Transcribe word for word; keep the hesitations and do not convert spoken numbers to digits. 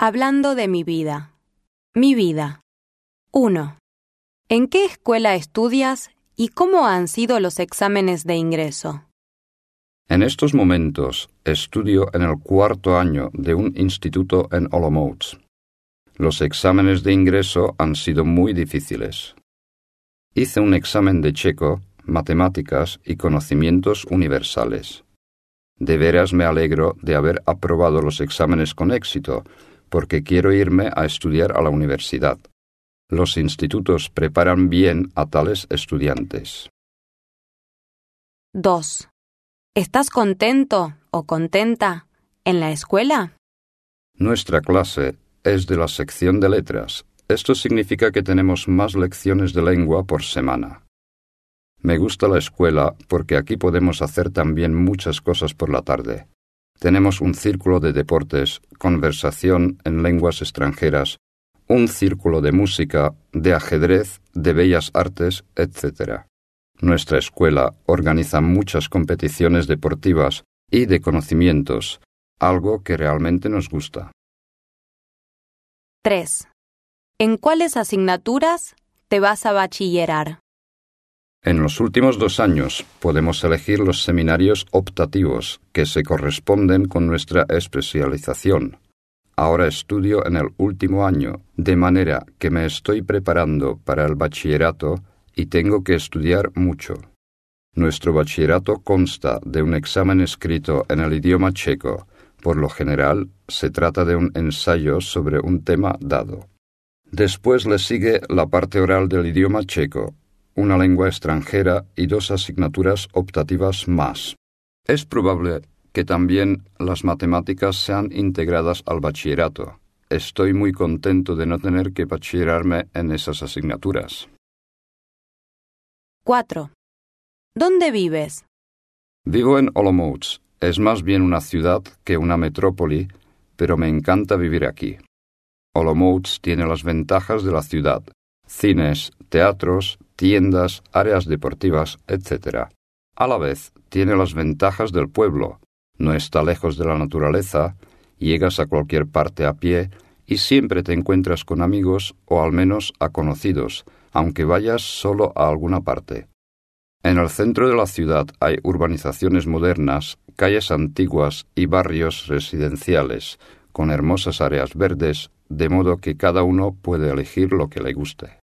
Hablando de mi vida. Mi vida. uno. ¿En qué escuela estudias y cómo han sido los exámenes de ingreso? En estos momentos estudio en el cuarto año de un instituto en Olomouc. Los exámenes de ingreso han sido muy difíciles. Hice un examen de checo, matemáticas y conocimientos universales. De veras me alegro de haber aprobado los exámenes con éxito, porque quiero irme a estudiar a la universidad. Los institutos preparan bien a tales estudiantes. dos. ¿Estás contento o contenta en la escuela? Nuestra clase es de la sección de letras. Esto significa que tenemos más lecciones de lengua por semana. Me gusta la escuela porque aquí podemos hacer también muchas cosas por la tarde. Tenemos un círculo de deportes, conversación en lenguas extranjeras, un círculo de música, de ajedrez, de bellas artes, etcétera. Nuestra escuela organiza muchas competiciones deportivas y de conocimientos, algo que realmente nos gusta. tres. ¿En cuáles asignaturas te vas a bachillerar? En los últimos dos años podemos elegir los seminarios optativos que se corresponden con nuestra especialización. Ahora estudio en el último año, de manera que me estoy preparando para el bachillerato y tengo que estudiar mucho. Nuestro bachillerato consta de un examen escrito en el idioma checo. Por lo general, se trata de un ensayo sobre un tema dado. Después le sigue la parte oral del idioma checo, una lengua extranjera y dos asignaturas optativas más. Es probable que también las matemáticas sean integradas al bachillerato. Estoy muy contento de no tener que bachillerarme en esas asignaturas. cuatro. ¿Dónde vives? Vivo en Olomouc. Es más bien una ciudad que una metrópoli, pero me encanta vivir aquí. Olomouc tiene las ventajas de la ciudad: cines, teatros, tiendas, áreas deportivas, etcétera. A la vez, tiene las ventajas del pueblo. No está lejos de la naturaleza, llegas a cualquier parte a pie y siempre te encuentras con amigos o al menos a conocidos, aunque vayas solo a alguna parte. En el centro de la ciudad hay urbanizaciones modernas, calles antiguas y barrios residenciales, con hermosas áreas verdes, de modo que cada uno puede elegir lo que le guste.